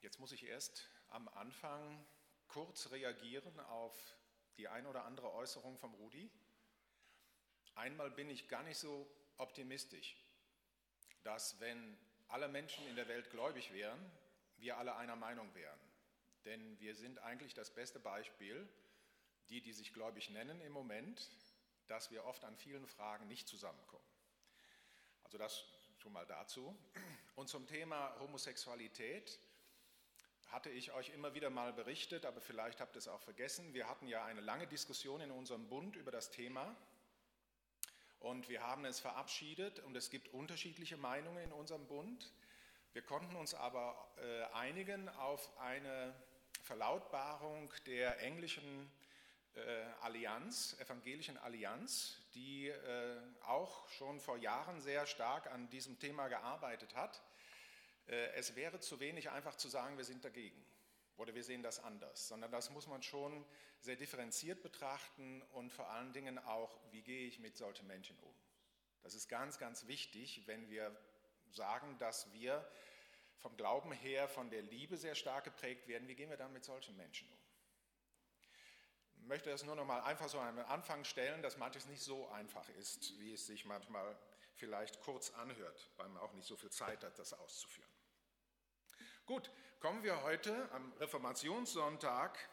Jetzt muss ich erst am Anfang kurz reagieren auf die ein oder andere Äußerung vom Rudi. Einmal bin ich gar nicht so optimistisch, dass wenn alle Menschen in der Welt gläubig wären, wir alle einer Meinung wären. Denn wir sind eigentlich das beste Beispiel, die sich gläubig nennen im Moment, dass wir oft an vielen Fragen nicht zusammenkommen. Also das schon mal dazu. Und zum Thema Homosexualität hatte ich euch immer wieder mal berichtet, aber vielleicht habt ihr es auch vergessen. Wir hatten ja eine lange Diskussion in unserem Bund über das Thema und wir haben es verabschiedet und es gibt unterschiedliche Meinungen in unserem Bund. Wir konnten uns aber einigen auf eine Verlautbarung der englischen Allianz, evangelischen Allianz, die auch schon vor Jahren sehr stark an diesem Thema gearbeitet hat. Es wäre zu wenig, einfach zu sagen, wir sind dagegen oder wir sehen das anders, sondern das muss man schon sehr differenziert betrachten und vor allen Dingen auch, wie gehe ich mit solchen Menschen um. Das ist ganz, ganz wichtig, wenn wir sagen, dass wir vom Glauben her von der Liebe sehr stark geprägt werden, wie gehen wir dann mit solchen Menschen um. Ich möchte das nur noch mal einfach so am Anfang stellen, dass manches nicht so einfach ist, wie es sich manchmal vielleicht kurz anhört, weil man auch nicht so viel Zeit hat, das auszuführen. Gut, kommen wir heute am Reformationssonntag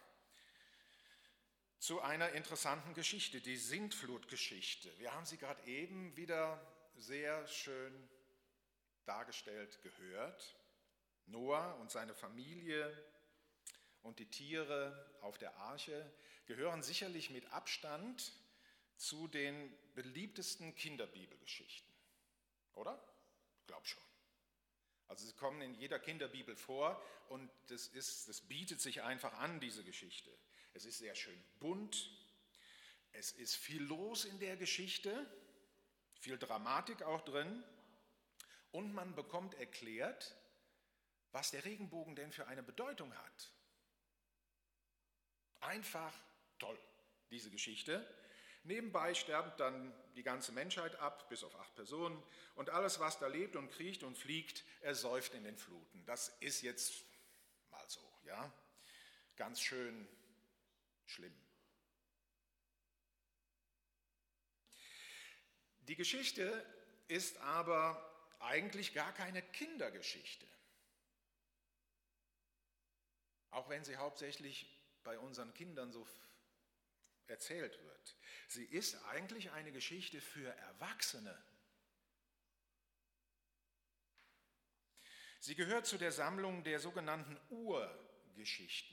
zu einer interessanten Geschichte, die Sintflutgeschichte. Wir haben sie gerade eben wieder sehr schön dargestellt gehört. Noah und seine Familie und die Tiere auf der Arche gehören sicherlich mit Abstand zu den beliebtesten Kinderbibelgeschichten, oder? Ich glaube schon. Also sie kommen in jeder Kinderbibel vor und das bietet sich einfach an, diese Geschichte. Es ist sehr schön bunt, es ist viel los in der Geschichte, viel Dramatik auch drin und man bekommt erklärt, was der Regenbogen denn für eine Bedeutung hat. Einfach toll, diese Geschichte. Nebenbei sterbt dann die ganze Menschheit ab, bis auf 8 Personen. Und alles, was da lebt und kriecht und fliegt, ersäuft in den Fluten. Das ist jetzt mal so, ja, ganz schön schlimm. Die Geschichte ist aber eigentlich gar keine Kindergeschichte. Auch wenn sie hauptsächlich bei unseren Kindern so erzählt wird. Sie ist eigentlich eine Geschichte für Erwachsene. Sie gehört zu der Sammlung der sogenannten Urgeschichten.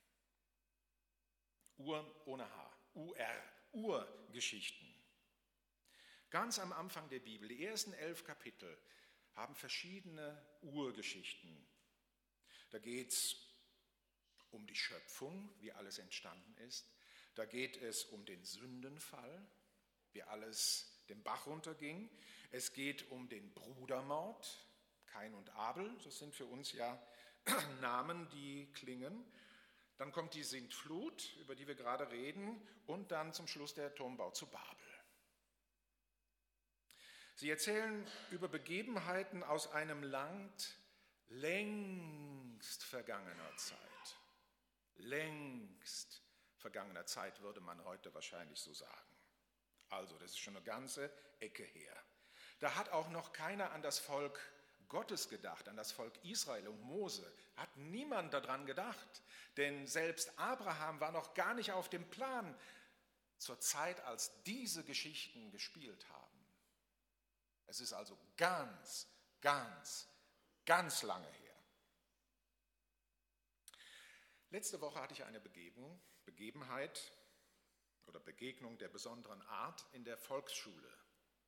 Ur ohne H, Urgeschichten. Ganz am Anfang der Bibel, die ersten 11 Kapitel, haben verschiedene Urgeschichten. Da geht es um die Schöpfung, wie alles entstanden ist. Da geht es um den Sündenfall, wie alles den Bach runterging. Es geht um den Brudermord, Kain und Abel, das sind für uns ja Namen, die klingen. Dann kommt die Sintflut, über die wir gerade reden, und dann zum Schluss der Turmbau zu Babel. Sie erzählen über Begebenheiten aus einem Land längst vergangener Zeit. Längst vergangener Zeit würde man heute wahrscheinlich so sagen. Also, das ist schon eine ganze Ecke her. Da hat auch noch keiner an das Volk Gottes gedacht, an das Volk Israel und Mose. Hat niemand daran gedacht, denn selbst Abraham war noch gar nicht auf dem Plan zur Zeit, als diese Geschichten gespielt haben. Es ist also ganz, ganz, ganz lange her. Letzte Woche hatte ich eine Begebenheit oder Begegnung der besonderen Art in der Volksschule.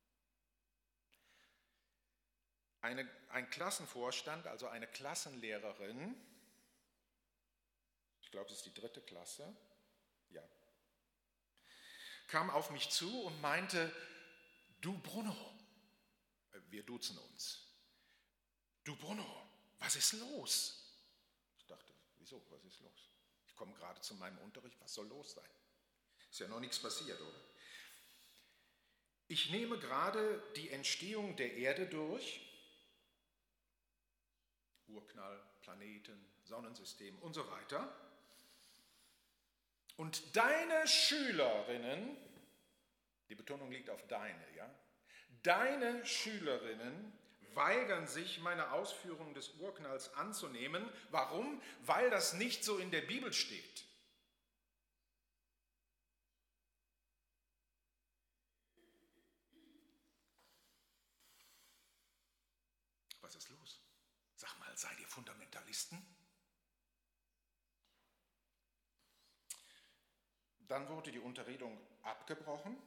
Ein Klassenvorstand, also eine Klassenlehrerin, ich glaube, es ist die 3. Klasse, ja, kam auf mich zu und meinte, du Bruno, wir duzen uns, du Bruno, was ist los? Ich dachte, wieso, was ist los? Ich komme gerade zu meinem Unterricht, was soll los sein? Ist ja noch nichts passiert, oder? Ich nehme gerade die Entstehung der Erde durch, Urknall, Planeten, Sonnensystem und so weiter. Und deine Schülerinnen, die Betonung liegt auf deine, ja? Deine Schülerinnen weigern sich, meine Ausführungen des Urknalls anzunehmen. Warum? Weil das nicht so in der Bibel steht. Was ist los? Sag mal, seid ihr Fundamentalisten? Dann wurde die Unterredung abgebrochen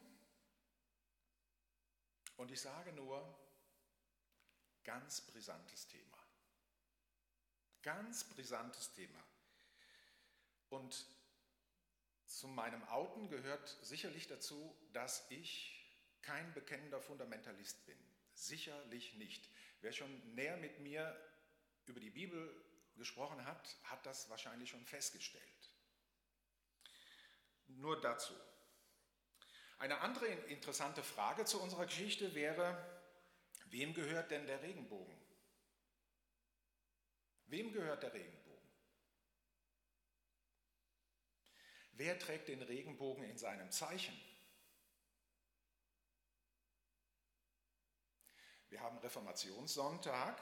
und ich sage nur, ganz brisantes Thema. Ganz brisantes Thema. Und zu meinem Outen gehört sicherlich dazu, dass ich kein bekennender Fundamentalist bin. Sicherlich nicht. Wer schon näher mit mir über die Bibel gesprochen hat, hat das wahrscheinlich schon festgestellt. Nur dazu. Eine andere interessante Frage zu unserer Geschichte wäre, wem gehört denn der Regenbogen? Wem gehört der Regenbogen? Wer trägt den Regenbogen in seinem Zeichen? Wir haben Reformationssonntag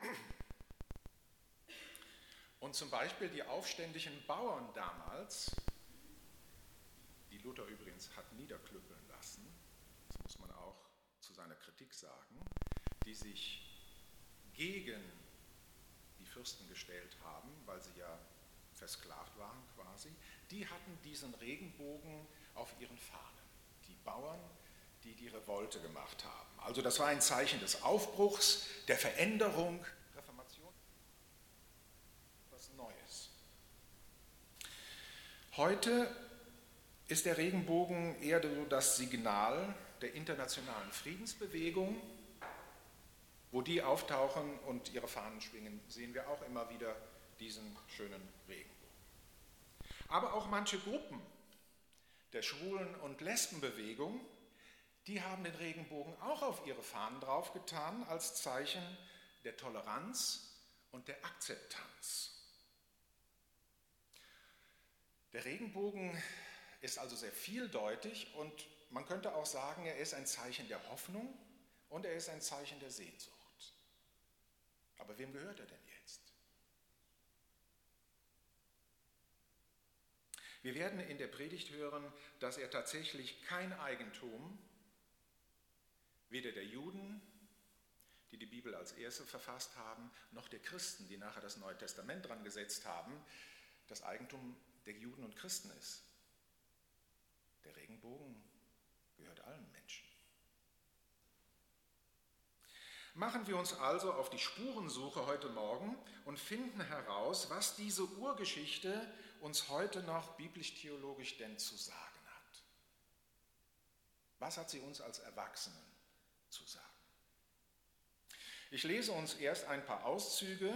und zum Beispiel die aufständischen Bauern damals, die Luther übrigens hat niederklüppeln lassen, das muss man auch zu seiner Kritik sagen, die sich gegen die Fürsten gestellt haben, weil sie ja versklavt waren quasi, die hatten diesen Regenbogen auf ihren Fahnen. Die Bauern, die die Revolte gemacht haben. Also das war ein Zeichen des Aufbruchs, der Veränderung, Reformation, was Neues. Heute ist der Regenbogen eher so das Signal der internationalen Friedensbewegung. Wo die auftauchen und ihre Fahnen schwingen, sehen wir auch immer wieder diesen schönen Regenbogen. Aber auch manche Gruppen der Schwulen- und Lesbenbewegung, die haben den Regenbogen auch auf ihre Fahnen draufgetan als Zeichen der Toleranz und der Akzeptanz. Der Regenbogen ist also sehr vieldeutig und man könnte auch sagen, er ist ein Zeichen der Hoffnung und er ist ein Zeichen der Sehnsucht. Aber wem gehört er denn jetzt? Wir werden in der Predigt hören, dass er tatsächlich kein Eigentum weder der Juden, die die Bibel als erste verfasst haben, noch der Christen, die nachher das Neue Testament dran gesetzt haben, das Eigentum der Juden und Christen ist. Der Regenbogen gehört allen Menschen. Machen wir uns also auf die Spurensuche heute Morgen und finden heraus, was diese Urgeschichte uns heute noch biblisch-theologisch denn zu sagen hat. Was hat sie uns als Erwachsenen zu sagen? Ich lese uns erst ein paar Auszüge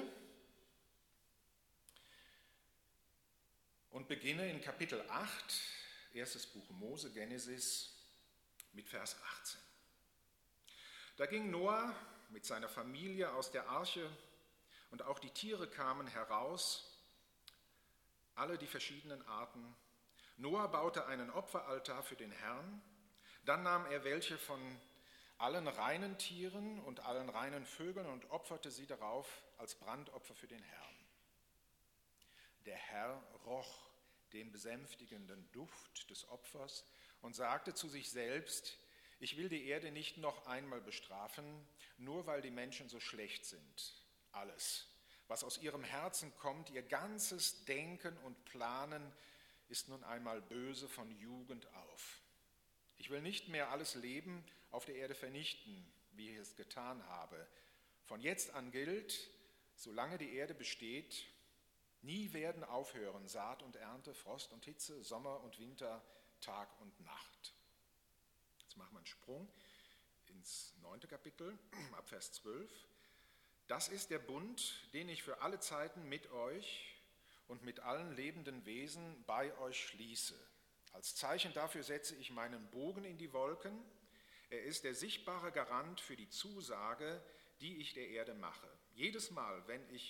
und beginne in Kapitel 8, erstes Buch Mose, Genesis, mit Vers 18. Da ging Noah mit seiner Familie aus der Arche und auch die Tiere kamen heraus, alle die verschiedenen Arten. Noah baute einen Opferaltar für den Herrn, dann nahm er welche von allen reinen Tieren und allen reinen Vögeln und opferte sie darauf als Brandopfer für den Herrn. Der Herr roch den besänftigenden Duft des Opfers und sagte zu sich selbst: Ich will die Erde nicht noch einmal bestrafen, nur weil die Menschen so schlecht sind. Alles, was aus ihrem Herzen kommt, ihr ganzes Denken und Planen, ist nun einmal böse von Jugend auf. Ich will nicht mehr alles Leben auf der Erde vernichten, wie ich es getan habe. Von jetzt an gilt, solange die Erde besteht, nie werden aufhören Saat und Ernte, Frost und Hitze, Sommer und Winter, Tag und Nacht. Jetzt machen wir einen Sprung ins 9. Kapitel, ab Vers 12. Das ist der Bund, den ich für alle Zeiten mit euch und mit allen lebenden Wesen bei euch schließe. Als Zeichen dafür setze ich meinen Bogen in die Wolken. Er ist der sichtbare Garant für die Zusage, die ich der Erde mache. Jedes Mal, wenn ich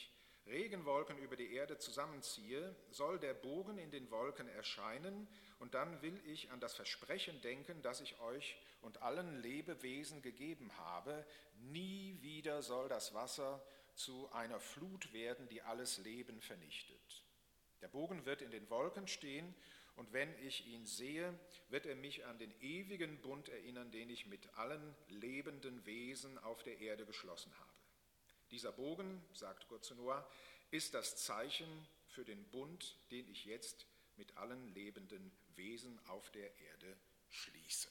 Regenwolken über die Erde zusammenziehe, soll der Bogen in den Wolken erscheinen, und dann will ich an das Versprechen denken, das ich euch und allen Lebewesen gegeben habe. Nie wieder soll das Wasser zu einer Flut werden, die alles Leben vernichtet. Der Bogen wird in den Wolken stehen, und wenn ich ihn sehe, wird er mich an den ewigen Bund erinnern, den ich mit allen lebenden Wesen auf der Erde geschlossen habe. Dieser Bogen, sagt Gott zu Noah, ist das Zeichen für den Bund, den ich jetzt mit allen lebenden Wesen auf der Erde schließe.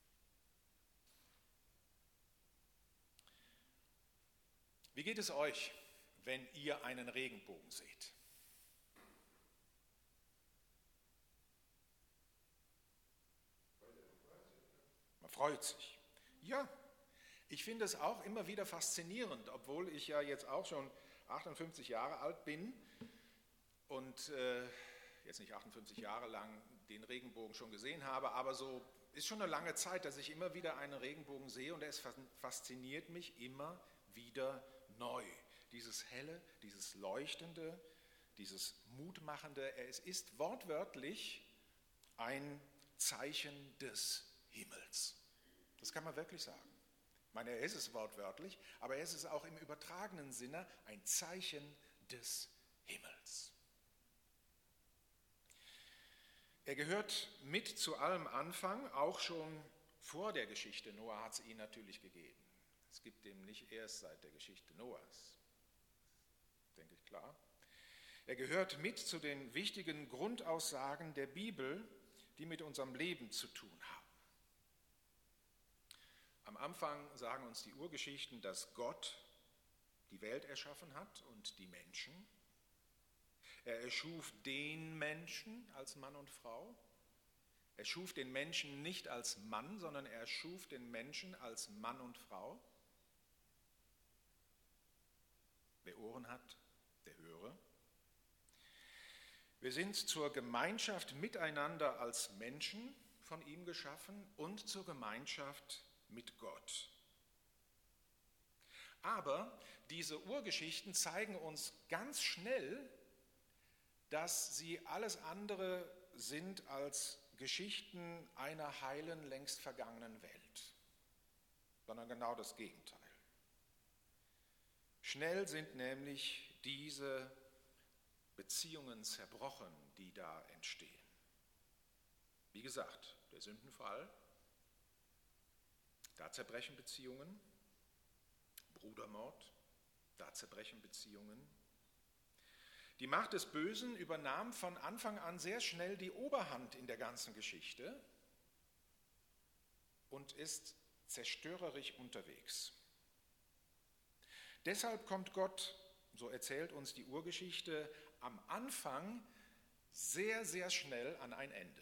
Wie geht es euch, wenn ihr einen Regenbogen seht? Man freut sich. Ja, ich finde es auch immer wieder faszinierend, obwohl ich ja jetzt auch schon 58 Jahre alt bin und jetzt nicht 58 Jahre lang den Regenbogen schon gesehen habe, aber so ist schon eine lange Zeit, dass ich immer wieder einen Regenbogen sehe, und es fasziniert mich immer wieder neu. Dieses helle, dieses leuchtende, dieses mutmachende, es ist wortwörtlich ein Zeichen des Himmels. Das kann man wirklich sagen. Ich meine, er ist es wortwörtlich, aber er ist es auch im übertragenen Sinne ein Zeichen des Himmels. Er gehört mit zu allem Anfang, auch schon vor der Geschichte Noah hat es ihn natürlich gegeben. Es gibt ihn nicht erst seit der Geschichte Noahs, denke ich klar. Er gehört mit zu den wichtigen Grundaussagen der Bibel, die mit unserem Leben zu tun haben. Am Anfang sagen uns die Urgeschichten, dass Gott die Welt erschaffen hat und die Menschen. Er erschuf den Menschen als Mann und Frau. Er schuf den Menschen nicht als Mann, sondern er schuf den Menschen als Mann und Frau. Wer Ohren hat, der höre. Wir sind zur Gemeinschaft miteinander als Menschen von ihm geschaffen und zur Gemeinschaft mit Gott. Aber diese Urgeschichten zeigen uns ganz schnell, dass sie alles andere sind als Geschichten einer heilen, längst vergangenen Welt, sondern genau das Gegenteil. Schnell sind nämlich diese Beziehungen zerbrochen, die da entstehen. Wie gesagt, der Sündenfall, da zerbrechen Beziehungen, Brudermord, da zerbrechen Beziehungen. Die Macht des Bösen übernahm von Anfang an sehr schnell die Oberhand in der ganzen Geschichte und ist zerstörerisch unterwegs. Deshalb kommt Gott, so erzählt uns die Urgeschichte, am Anfang sehr, sehr schnell an ein Ende.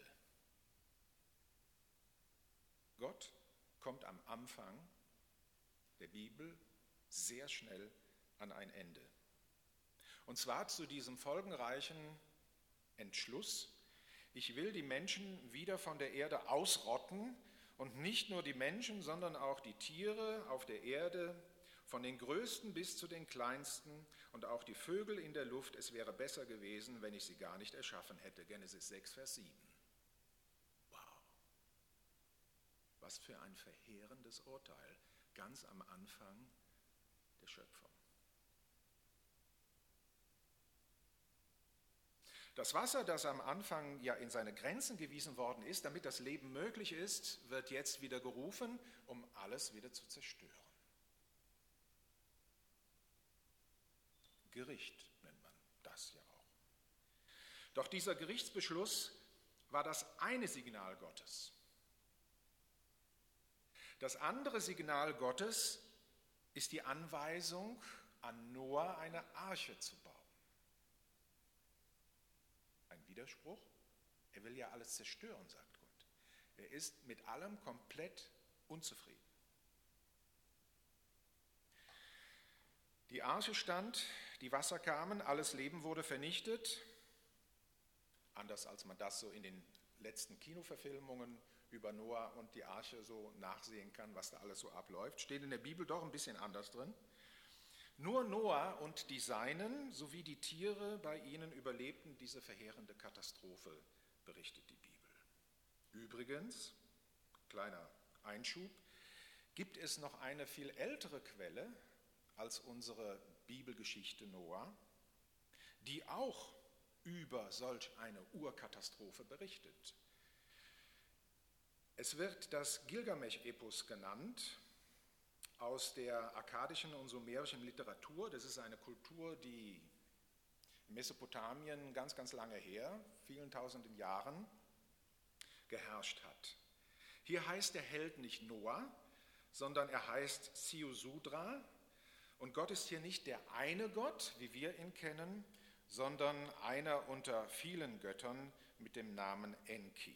Gott kommt am Anfang der Bibel sehr schnell an ein Ende. Und zwar zu diesem folgenreichen Entschluss: Ich will die Menschen wieder von der Erde ausrotten, und nicht nur die Menschen, sondern auch die Tiere auf der Erde, von den Größten bis zu den Kleinsten, und auch die Vögel in der Luft. Es wäre besser gewesen, wenn ich sie gar nicht erschaffen hätte. Genesis 6, Vers 7. Wow. Was für ein verheerendes Urteil ganz am Anfang der Schöpfung. Das Wasser, das am Anfang ja in seine Grenzen gewiesen worden ist, damit das Leben möglich ist, wird jetzt wieder gerufen, um alles wieder zu zerstören. Gericht nennt man das ja auch. Doch dieser Gerichtsbeschluss war das eine Signal Gottes. Das andere Signal Gottes ist die Anweisung an Noah, eine Arche zu bauen. Ein Widerspruch? Er will ja alles zerstören, sagt Gott. Er ist mit allem komplett unzufrieden. Die Arche stand, die Wasser kamen, alles Leben wurde vernichtet. Anders als man das so in den letzten Kinoverfilmungen über Noah und die Arche so nachsehen kann, was da alles so abläuft, steht in der Bibel doch ein bisschen anders drin. Nur Noah und die Seinen sowie die Tiere bei ihnen überlebten diese verheerende Katastrophe, berichtet die Bibel. Übrigens, kleiner Einschub, gibt es noch eine viel ältere Quelle als unsere Bibelgeschichte Noah, die auch über solch eine Urkatastrophe berichtet. Es wird das Gilgamesch-Epos genannt, aus der akkadischen und sumerischen Literatur. Das ist eine Kultur, die in Mesopotamien ganz, ganz lange her, vielen tausenden Jahren, geherrscht hat. Hier heißt der Held nicht Noah, sondern er heißt Ziusudra. Und Gott ist hier nicht der eine Gott, wie wir ihn kennen, sondern einer unter vielen Göttern mit dem Namen Enki.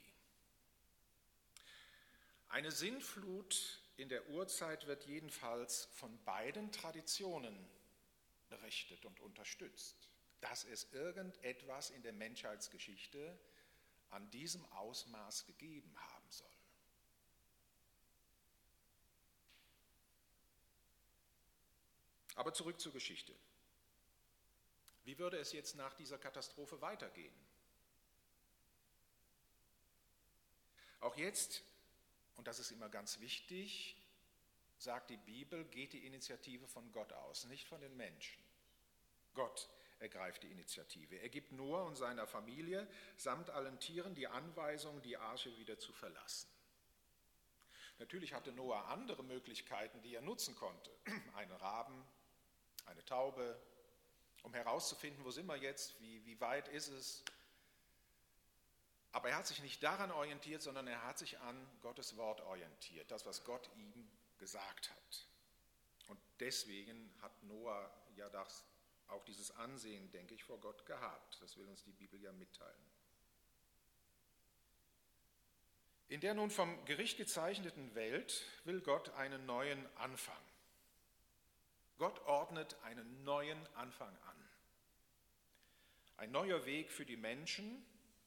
Eine Sintflut in der Urzeit wird jedenfalls von beiden Traditionen berichtet und unterstützt, dass es irgendetwas in der Menschheitsgeschichte an diesem Ausmaß gegeben haben soll. Aber zurück zur Geschichte. Wie würde es jetzt nach dieser Katastrophe weitergehen? Auch jetzt, und das ist immer ganz wichtig, sagt die Bibel, geht die Initiative von Gott aus, nicht von den Menschen. Gott ergreift die Initiative. Er gibt Noah und seiner Familie samt allen Tieren die Anweisung, die Arche wieder zu verlassen. Natürlich hatte Noah andere Möglichkeiten, die er nutzen konnte. Einen Raben, eine Taube, um herauszufinden, wo sind wir jetzt, wie weit ist es. Aber er hat sich nicht daran orientiert, sondern er hat sich an Gottes Wort orientiert, das, was Gott ihm gesagt hat. Und deswegen hat Noah ja auch dieses Ansehen, denke ich, vor Gott gehabt. Das will uns die Bibel ja mitteilen. In der nun vom Gericht gezeichneten Welt will Gott einen neuen Anfang. Gott ordnet einen neuen Anfang an. Ein neuer Weg für die Menschen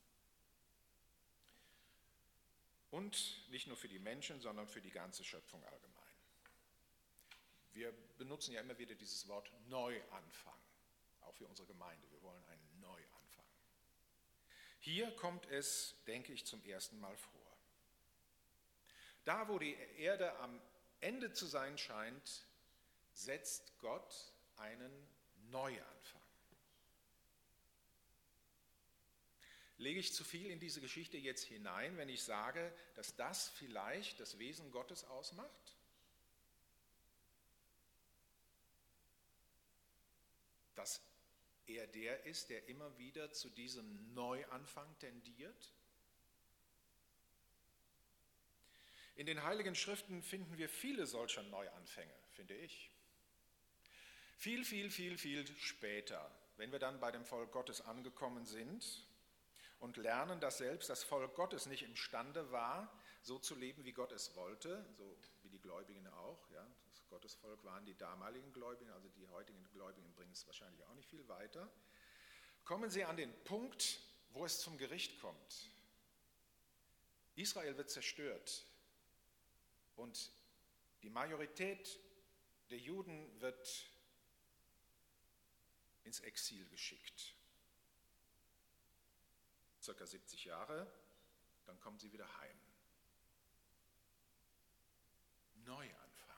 und nicht nur für die Menschen, sondern für die ganze Schöpfung allgemein. Wir benutzen ja immer wieder dieses Wort Neuanfang, auch für unsere Gemeinde. Wir wollen einen Neuanfang. Hier kommt es, denke ich, zum ersten Mal vor. Da, wo die Erde am Ende zu sein scheint, setzt Gott einen Neuanfang. Lege ich zu viel in diese Geschichte jetzt hinein, wenn ich sage, dass das vielleicht das Wesen Gottes ausmacht? Dass er der ist, der immer wieder zu diesem Neuanfang tendiert? In den Heiligen Schriften finden wir viele solcher Neuanfänge, finde ich. Viel später, wenn wir dann bei dem Volk Gottes angekommen sind und lernen, dass selbst das Volk Gottes nicht imstande war, so zu leben, wie Gott es wollte, so wie die Gläubigen auch. Ja. Das Gottesvolk waren die damaligen Gläubigen, also die heutigen Gläubigen bringen es wahrscheinlich auch nicht viel weiter. Kommen sie an den Punkt, wo es zum Gericht kommt. Israel wird zerstört und die Majorität der Juden wird ins Exil geschickt. Circa 70 Jahre, dann kommen sie wieder heim. Neuanfang.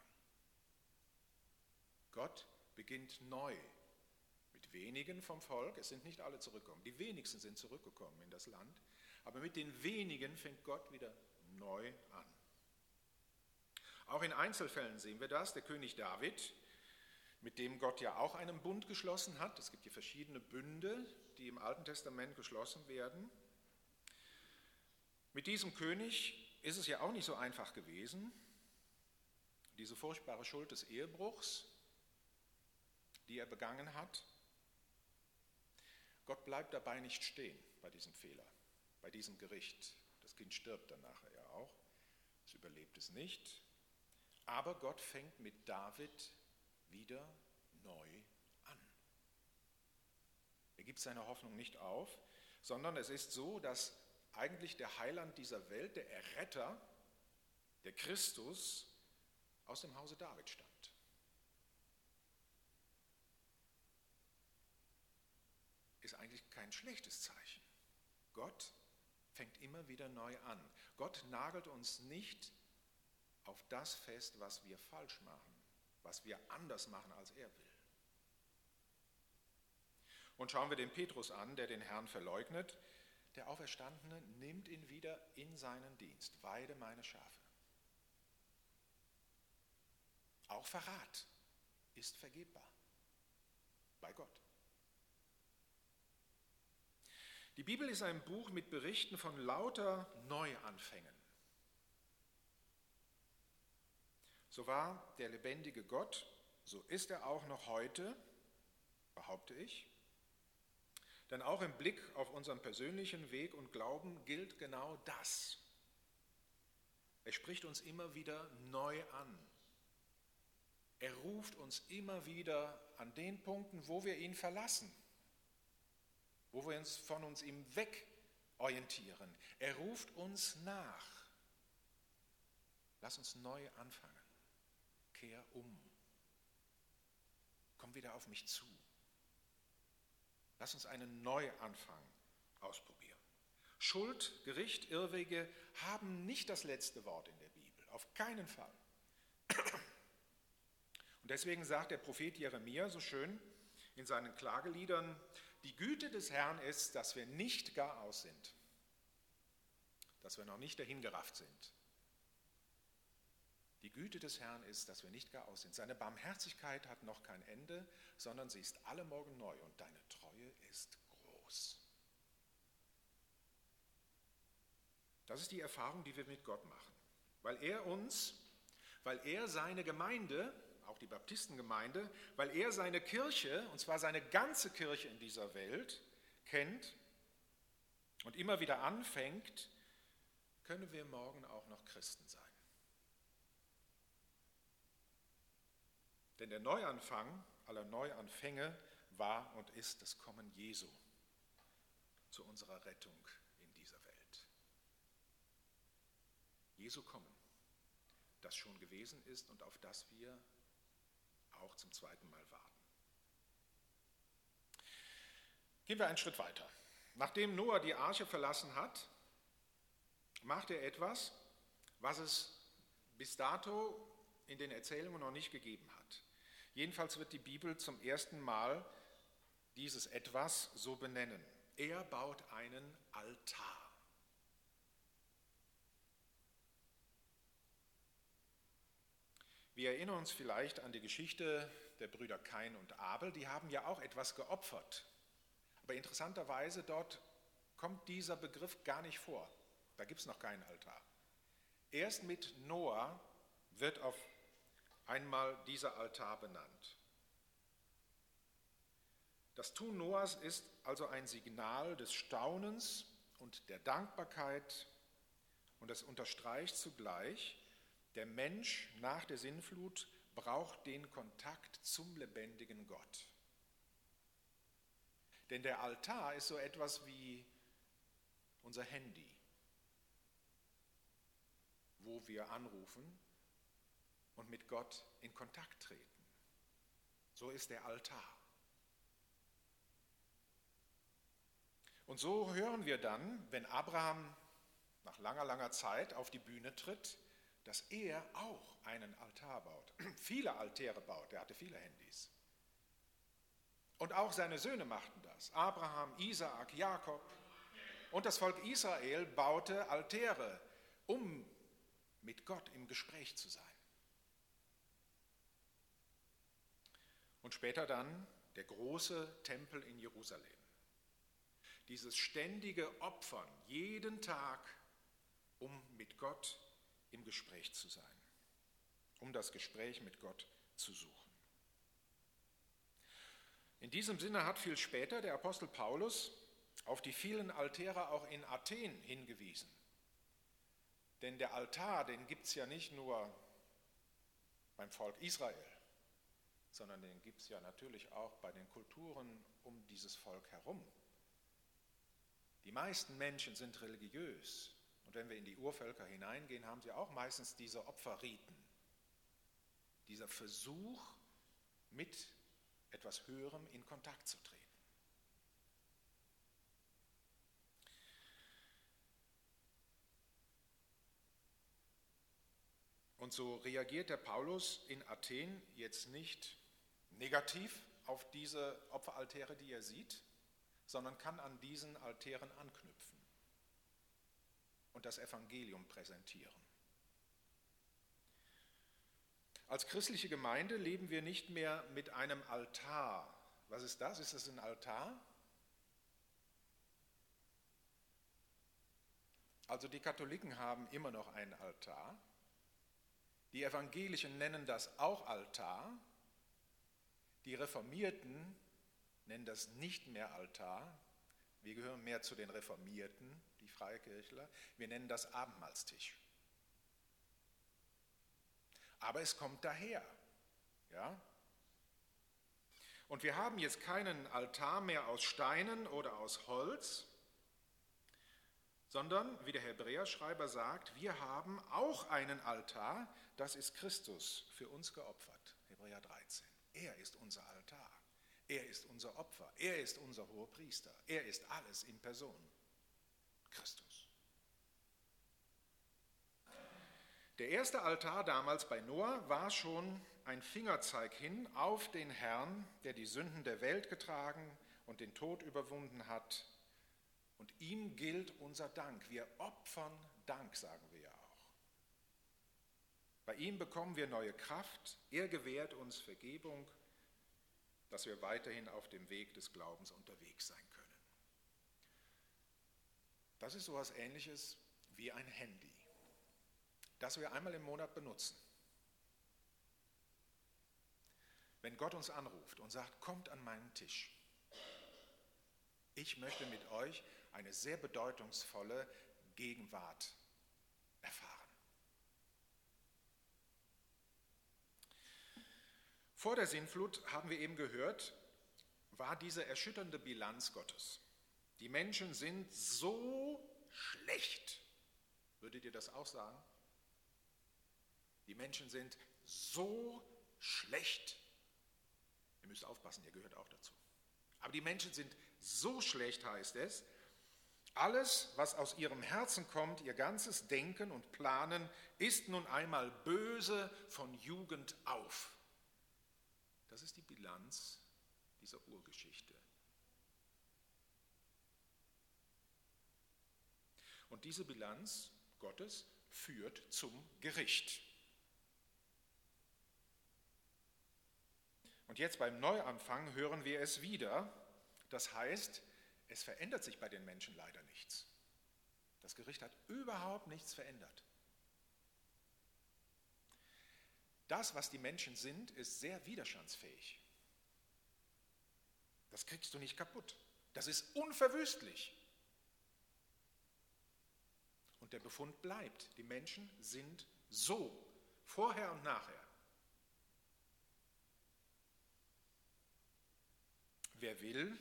Gott beginnt neu mit wenigen vom Volk. Es sind nicht alle zurückgekommen. Die wenigsten sind zurückgekommen in das Land. Aber mit den wenigen fängt Gott wieder neu an. Auch in Einzelfällen sehen wir das. Der König David, mit dem Gott ja auch einen Bund geschlossen hat. Es gibt hier verschiedene Bünde, die im Alten Testament geschlossen werden. Mit diesem König ist es ja auch nicht so einfach gewesen. Diese furchtbare Schuld des Ehebruchs, die er begangen hat. Gott bleibt dabei nicht stehen bei diesem Fehler, bei diesem Gericht. Das Kind stirbt dann nachher ja auch. Es überlebt es nicht. Aber Gott fängt mit David wieder neu an. Er gibt seine Hoffnung nicht auf, sondern es ist so, dass eigentlich der Heiland dieser Welt, der Erretter, der Christus, aus dem Hause David stammt. ist eigentlich kein schlechtes Zeichen. Gott fängt immer wieder neu an. Gott nagelt uns nicht auf das fest, was wir falsch machen, was wir anders machen, als er will. Und schauen wir den Petrus an, der den Herrn verleugnet. Der Auferstandene nimmt ihn wieder in seinen Dienst. Weide meine Schafe. Auch Verrat ist vergebbar bei Gott. Die Bibel ist ein Buch mit Berichten von lauter Neuanfängen. So war der lebendige Gott, so ist er auch noch heute, behaupte ich. Denn auch im Blick auf unseren persönlichen Weg und Glauben gilt genau das. Er spricht uns immer wieder neu an. Er ruft uns immer wieder an den Punkten, wo wir ihn verlassen, wo wir uns von uns ihm weg orientieren. Er ruft uns nach. Lass uns neu anfangen. Kehr um. Komm wieder auf mich zu. Lass uns einen Neuanfang ausprobieren. Schuld, Gericht, Irrwege haben nicht das letzte Wort in der Bibel. Auf keinen Fall. Und deswegen sagt der Prophet Jeremia so schön in seinen Klageliedern, die Güte des Herrn ist, dass wir nicht gar aus sind, dass wir noch nicht dahingerafft sind. Die Güte des Herrn ist, dass wir nicht gar aus sind. Seine Barmherzigkeit hat noch kein Ende, sondern sie ist alle Morgen neu und deine Treue ist groß. Das ist die Erfahrung, die wir mit Gott machen, weil er seine Gemeinde, auch die Baptistengemeinde, weil er seine Kirche, und zwar seine ganze Kirche in dieser Welt, kennt und immer wieder anfängt, können wir morgen auch noch Christen sein. Denn der Neuanfang aller Neuanfänge war und ist das Kommen Jesu zu unserer Rettung in dieser Welt. Jesu Kommen, das schon gewesen ist und auf das wir auch zum zweiten Mal warten. Gehen wir einen Schritt weiter. Nachdem Noah die Arche verlassen hat, macht er etwas, was es bis dato in den Erzählungen noch nicht gegeben hat. Jedenfalls wird die Bibel zum ersten Mal dieses Etwas so benennen. Er baut einen Altar. Wir erinnern uns vielleicht an die Geschichte der Brüder Kain und Abel. Die haben ja auch etwas geopfert. Aber interessanterweise dort kommt dieser Begriff gar nicht vor. Da gibt es noch keinen Altar. Erst mit Noah wird auf einmal dieser Altar benannt. Das Tun Noahs ist also ein Signal des Staunens und der Dankbarkeit und es unterstreicht zugleich, der Mensch nach der Sintflut braucht den Kontakt zum lebendigen Gott. Denn der Altar ist so etwas wie unser Handy, wo wir anrufen und mit Gott in Kontakt treten. So ist der Altar. Und so hören wir dann, wenn Abraham nach langer, langer Zeit auf die Bühne tritt, dass er auch einen Altar baut, viele Altäre baut, er hatte viele Handys. Und auch seine Söhne machten das, Abraham, Isaak, Jakob. Und das Volk Israel baute Altäre, um mit Gott im Gespräch zu sein. Und später dann der große Tempel in Jerusalem. Dieses ständige Opfern, jeden Tag, um mit Gott im Gespräch zu sein, um das Gespräch mit Gott zu suchen. In diesem Sinne hat viel später der Apostel Paulus auf die vielen Altäre auch in Athen hingewiesen. Denn der Altar, den gibt es ja nicht nur beim Volk Israel, sondern den gibt es ja natürlich auch bei den Kulturen um dieses Volk herum. Die meisten Menschen sind religiös. Und wenn wir in die Urvölker hineingehen, haben sie auch meistens diese Opferriten. Dieser Versuch, mit etwas Höherem in Kontakt zu treten. Und so reagiert der Paulus in Athen jetzt nicht negativ auf diese Opferaltäre, die er sieht, sondern kann an diesen Altären anknüpfen und das Evangelium präsentieren. Als christliche Gemeinde leben wir nicht mehr mit einem Altar. Was ist das? Ist das ein Altar? Also die Katholiken haben immer noch einen Altar. Die Evangelischen nennen das auch Altar. Die Reformierten nennen das nicht mehr Altar. Wir gehören mehr zu den Reformierten, die Freikirchler. Wir nennen das Abendmahlstisch. Aber es kommt daher. Ja? Und wir haben jetzt keinen Altar mehr aus Steinen oder aus Holz, sondern, wie der Hebräerschreiber sagt, wir haben auch einen Altar, das ist Christus für uns geopfert. Hebräer 13. Er ist unser Altar. Er ist unser Opfer. Er ist unser Hohepriester. Er ist alles in Person. Christus. Der erste Altar damals bei Noah war schon ein Fingerzeig hin auf den Herrn, der die Sünden der Welt getragen und den Tod überwunden hat. Und ihm gilt unser Dank. Wir opfern Dank, sagen wir ja auch. Bei ihm bekommen wir neue Kraft. Er gewährt uns Vergebung, dass wir weiterhin auf dem Weg des Glaubens unterwegs sein können. Das ist so etwas Ähnliches wie ein Handy, das wir einmal im Monat benutzen. Wenn Gott uns anruft und sagt, kommt an meinen Tisch, ich möchte mit euch eine sehr bedeutungsvolle Gegenwart erfahren. Vor der Sintflut, haben wir eben gehört, war diese erschütternde Bilanz Gottes. Die Menschen sind so schlecht. Würdet ihr das auch sagen? Die Menschen sind so schlecht. Ihr müsst aufpassen, ihr gehört auch dazu. Aber die Menschen sind so schlecht, heißt es. Alles, was aus ihrem Herzen kommt, ihr ganzes Denken und Planen, ist nun einmal böse von Jugend auf. Das ist die Bilanz dieser Urgeschichte. Und diese Bilanz Gottes führt zum Gericht. Und jetzt beim Neuanfang hören wir es wieder. Das heißt, es verändert sich bei den Menschen leider nichts. Das Gericht hat überhaupt nichts verändert. Das, was die Menschen sind, ist sehr widerstandsfähig. Das kriegst du nicht kaputt. Das ist unverwüstlich. Und der Befund bleibt. Die Menschen sind so, vorher und nachher. Wer will,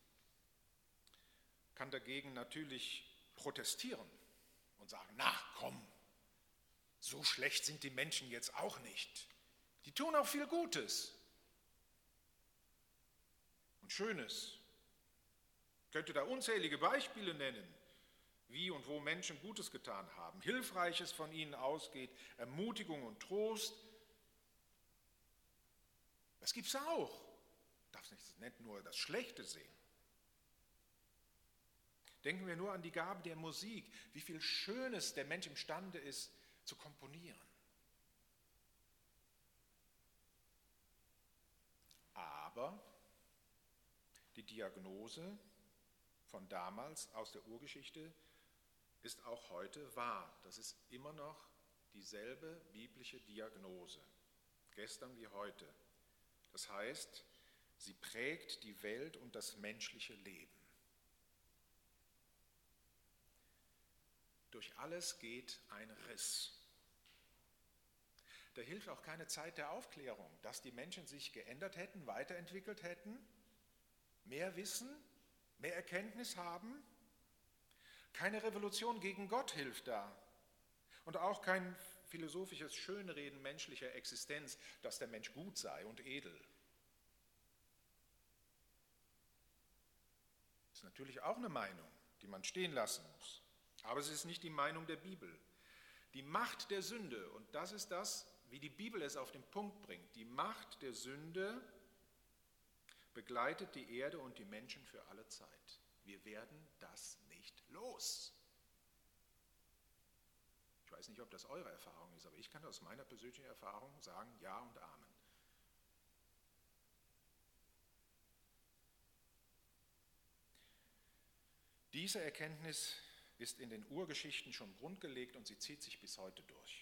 kann dagegen natürlich protestieren und sagen, na komm, so schlecht sind die Menschen jetzt auch nicht. Die tun auch viel Gutes und Schönes. Ich könnte da unzählige Beispiele nennen, wie und wo Menschen Gutes getan haben, Hilfreiches von ihnen ausgeht, Ermutigung und Trost. Das gibt es auch. Du darfst nicht nur das Schlechte sehen. Denken wir nur an die Gabe der Musik, wie viel Schönes der Mensch imstande ist zu komponieren. Aber die Diagnose von damals aus der Urgeschichte ist auch heute wahr. Das ist immer noch dieselbe biblische Diagnose, gestern wie heute. Das heißt, sie prägt die Welt und das menschliche Leben. Durch alles geht ein Riss. Da hilft auch keine Zeit der Aufklärung, dass die Menschen sich geändert hätten, weiterentwickelt hätten, mehr Wissen, mehr Erkenntnis haben. Keine Revolution gegen Gott hilft da. Und auch kein philosophisches Schönreden menschlicher Existenz, dass der Mensch gut sei und edel. Das ist natürlich auch eine Meinung, die man stehen lassen muss. Aber es ist nicht die Meinung der Bibel. Die Macht der Sünde, und das ist das, wie die Bibel es auf den Punkt bringt, die Macht der Sünde begleitet die Erde und die Menschen für alle Zeit. Wir werden das nicht los. Ich weiß nicht, ob das eure Erfahrung ist, aber ich kann aus meiner persönlichen Erfahrung sagen, ja und Amen. Diese Erkenntnis ist in den Urgeschichten schon grundgelegt und sie zieht sich bis heute durch.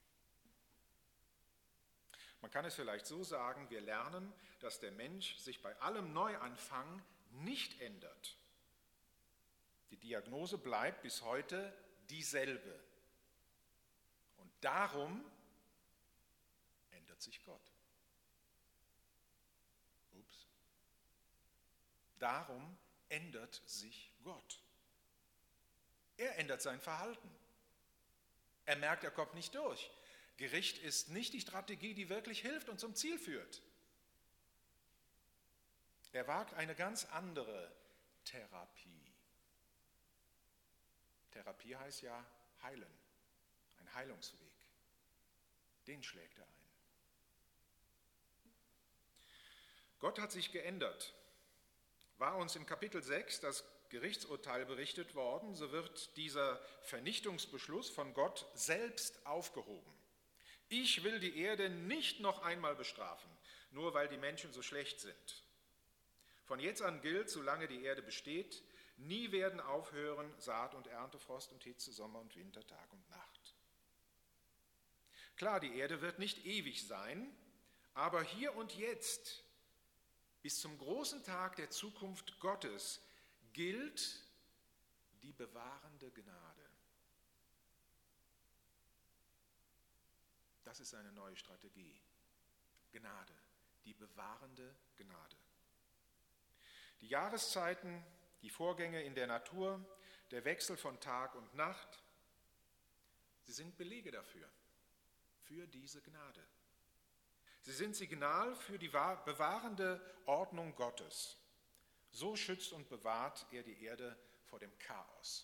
Man kann es vielleicht so sagen, wir lernen, dass der Mensch sich bei allem Neuanfang nicht ändert. Die Diagnose bleibt bis heute dieselbe. Und darum ändert sich Gott. Ups. Darum ändert sich Gott. Er ändert sein Verhalten. Er merkt, er kommt nicht durch. Gericht ist nicht die Strategie, die wirklich hilft und zum Ziel führt. Er wagt eine ganz andere Therapie. Therapie heißt ja heilen, ein Heilungsweg. Den schlägt er ein. Gott hat sich geändert. War uns im Kapitel 6 das Gerichtsurteil berichtet worden, so wird dieser Vernichtungsbeschluss von Gott selbst aufgehoben. Ich will die Erde nicht noch einmal bestrafen, nur weil die Menschen so schlecht sind. Von jetzt an gilt, solange die Erde besteht, nie werden aufhören Saat und Ernte, Frost und Hitze, Sommer und Winter, Tag und Nacht. Klar, die Erde wird nicht ewig sein, aber hier und jetzt, bis zum großen Tag der Zukunft Gottes, gilt die bewahrende Gnade. Das ist eine neue Strategie. Gnade, die bewahrende Gnade. Die Jahreszeiten, die Vorgänge in der Natur, der Wechsel von Tag und Nacht, sie sind Belege dafür, für diese Gnade. Sie sind Signal für die bewahrende Ordnung Gottes. So schützt und bewahrt er die Erde vor dem Chaos.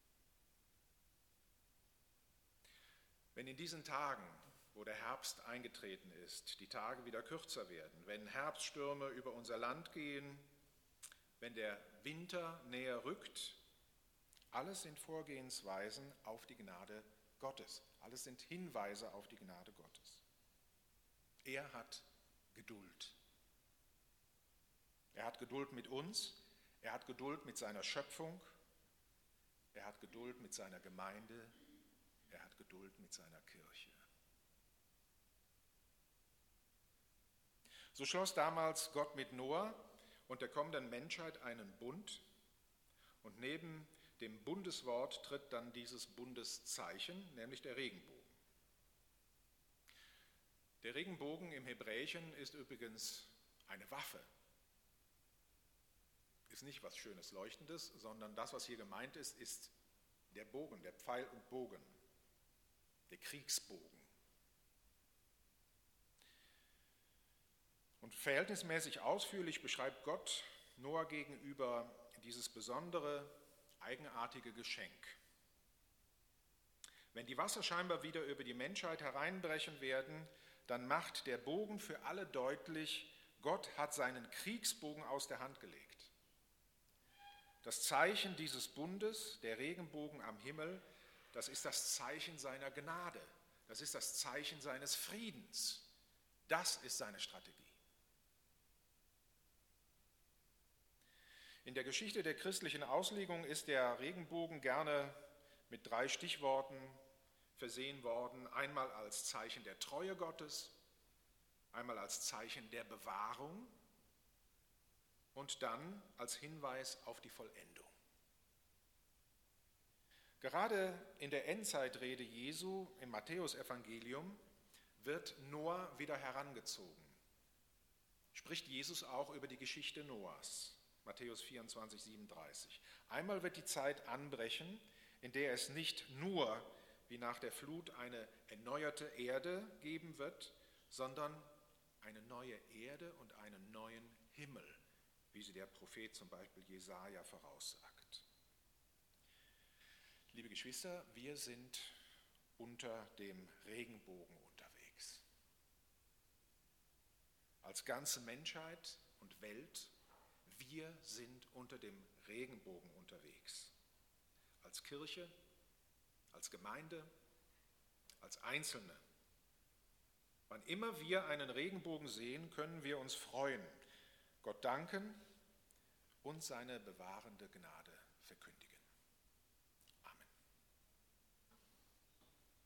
Wenn in diesen Tagen, wo der Herbst eingetreten ist, die Tage wieder kürzer werden, wenn Herbststürme über unser Land gehen, wenn der Winter näher rückt, alles sind Vorgehensweisen auf die Gnade Gottes. Alles sind Hinweise auf die Gnade Gottes. Er hat Geduld. Er hat Geduld mit uns, er hat Geduld mit seiner Schöpfung, er hat Geduld mit seiner Gemeinde, er hat Geduld mit seiner Kirche. So schloss damals Gott mit Noah und der kommenden Menschheit einen Bund und neben dem Bundeswort tritt dann dieses Bundeszeichen, nämlich der Regenbogen. Der Regenbogen im Hebräischen ist übrigens eine Waffe. Ist nicht was Schönes, Leuchtendes, sondern das, was hier gemeint ist, ist der Bogen, der Pfeil und Bogen, der Kriegsbogen. Und verhältnismäßig ausführlich beschreibt Gott Noah gegenüber dieses besondere, eigenartige Geschenk. Wenn die Wasser scheinbar wieder über die Menschheit hereinbrechen werden, dann macht der Bogen für alle deutlich, Gott hat seinen Kriegsbogen aus der Hand gelegt. Das Zeichen dieses Bundes, der Regenbogen am Himmel, das ist das Zeichen seiner Gnade. Das ist das Zeichen seines Friedens. Das ist seine Strategie. In der Geschichte der christlichen Auslegung ist der Regenbogen gerne mit 3 Stichworten versehen worden. Einmal als Zeichen der Treue Gottes, einmal als Zeichen der Bewahrung und dann als Hinweis auf die Vollendung. Gerade in der Endzeitrede Jesu im Matthäusevangelium wird Noah wieder herangezogen. Spricht Jesus auch über die Geschichte Noahs. Matthäus 24, 37. Einmal wird die Zeit anbrechen, in der es nicht nur wie nach der Flut eine erneuerte Erde geben wird, sondern eine neue Erde und einen neuen Himmel, wie sie der Prophet zum Beispiel Jesaja voraussagt. Liebe Geschwister, wir sind unter dem Regenbogen unterwegs. Als ganze Menschheit und Welt, wir sind unter dem Regenbogen unterwegs. Als Kirche, als Gemeinde, als Einzelne. Wann immer wir einen Regenbogen sehen, können wir uns freuen, Gott danken und seine bewahrende Gnade